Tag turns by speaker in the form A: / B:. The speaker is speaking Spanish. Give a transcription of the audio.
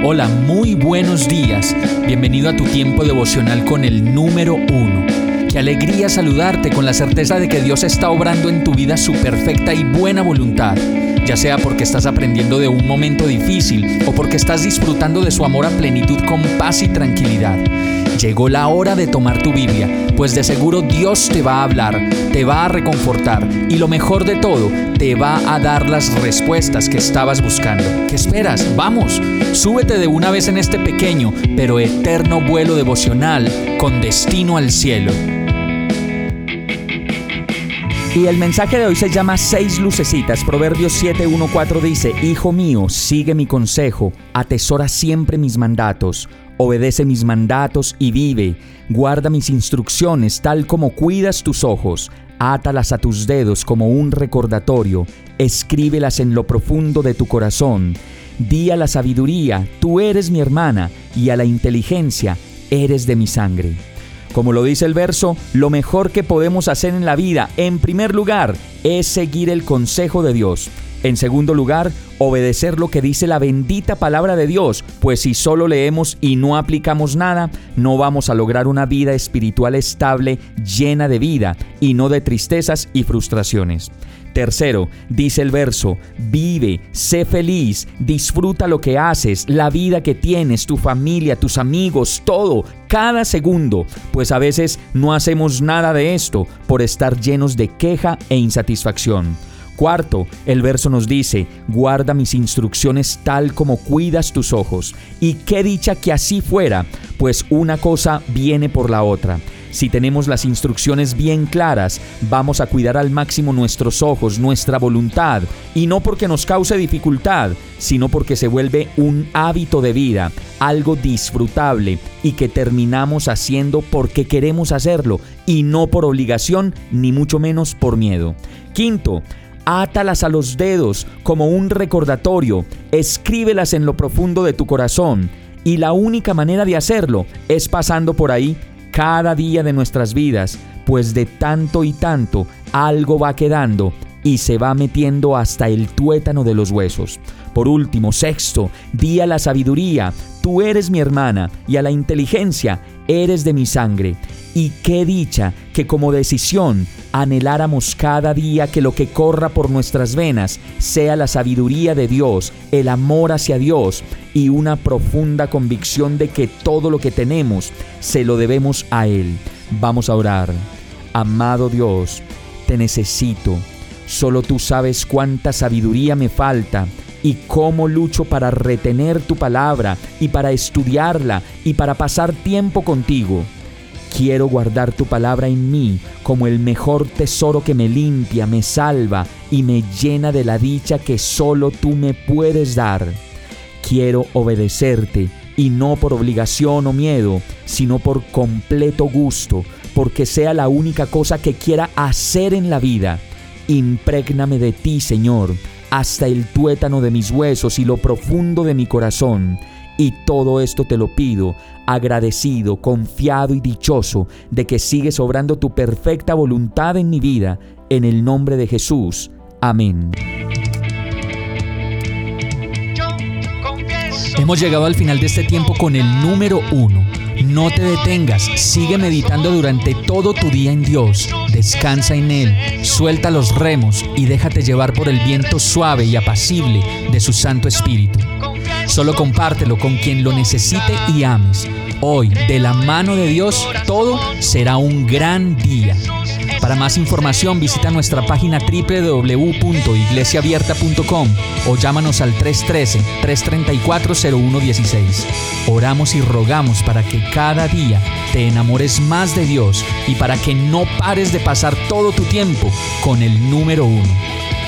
A: Hola, muy buenos días. Bienvenido a tu tiempo devocional con el número 1. Qué alegría saludarte con la certeza de que Dios está obrando en tu vida su perfecta y buena voluntad, ya sea porque estás aprendiendo de un momento difícil o porque estás disfrutando de su amor a plenitud con paz y tranquilidad. Llegó la hora de tomar tu Biblia, pues de seguro Dios te va a hablar, te va a reconfortar y lo mejor de todo, te va a dar las respuestas que estabas buscando. ¿Qué esperas? ¡Vamos! Súbete de una vez en este pequeño pero eterno vuelo devocional con destino al cielo.
B: Y el mensaje de hoy se llama 6 lucecitas. Proverbios 7:1-4 dice: Hijo mío, sigue mi consejo, atesora siempre mis mandatos, obedece mis mandatos y vive, guarda mis instrucciones tal como cuidas tus ojos, átalas a tus dedos como un recordatorio, escríbelas en lo profundo de tu corazón. Di a la sabiduría, tú eres mi hermana, y a la inteligencia, eres de mi sangre. Como lo dice el verso, lo mejor que podemos hacer en la vida, en primer lugar, es seguir el consejo de Dios. En segundo lugar, obedecer lo que dice la bendita palabra de Dios, pues si solo leemos y no aplicamos nada, no vamos a lograr una vida espiritual estable, llena de vida, y no de tristezas y frustraciones. Tercero, dice el verso: vive, sé feliz, disfruta lo que haces, la vida que tienes, tu familia, tus amigos, todo, cada segundo, pues a veces no hacemos nada de esto por estar llenos de queja e insatisfacción. Cuarto, el verso nos dice: guarda mis instrucciones tal como cuidas tus ojos. Y qué dicha que así fuera, pues una cosa viene por la otra. Si tenemos las instrucciones bien claras, vamos a cuidar al máximo nuestros ojos, nuestra voluntad, y no porque nos cause dificultad, sino porque se vuelve un hábito de vida, algo disfrutable y que terminamos haciendo porque queremos hacerlo y no por obligación, ni mucho menos por miedo. Quinto, átalas a los dedos como un recordatorio, escríbelas en lo profundo de tu corazón, y la única manera de hacerlo es pasando por ahí cada día de nuestras vidas, pues de tanto y tanto algo va quedando y se va metiendo hasta el tuétano de los huesos. Por último, sexto, di a la sabiduría, tú eres mi hermana, y a la inteligencia, eres de mi sangre. Y qué dicha que como decisión anheláramos cada día que lo que corra por nuestras venas sea la sabiduría de Dios, el amor hacia Dios y una profunda convicción de que todo lo que tenemos se lo debemos a Él. Vamos a orar. Amado Dios, te necesito. Solo tú sabes cuánta sabiduría me falta y cómo lucho para retener tu palabra y para estudiarla y para pasar tiempo contigo. Quiero guardar tu palabra en mí como el mejor tesoro que me limpia, me salva y me llena de la dicha que solo tú me puedes dar. Quiero obedecerte y no por obligación o miedo, sino por completo gusto, porque sea la única cosa que quiera hacer en la vida. Imprégname de ti, Señor, hasta el tuétano de mis huesos y lo profundo de mi corazón. Y todo esto te lo pido, agradecido, confiado y dichoso de que sigues obrando tu perfecta voluntad en mi vida, en el nombre de Jesús. Amén.
A: Hemos llegado al final de este tiempo con el número 1. No te detengas, sigue meditando durante todo tu día en Dios. Descansa en Él, suelta los remos y déjate llevar por el viento suave y apacible de su Santo Espíritu. Solo compártelo con quien lo necesite y ames. Hoy, de la mano de Dios, todo será un gran día. Para más información, visita nuestra página www.iglesiaabierta.com o llámanos al 313-334-0116. Oramos y rogamos para que cada día te enamores más de Dios y para que no pares de pasar todo tu tiempo con el número 1.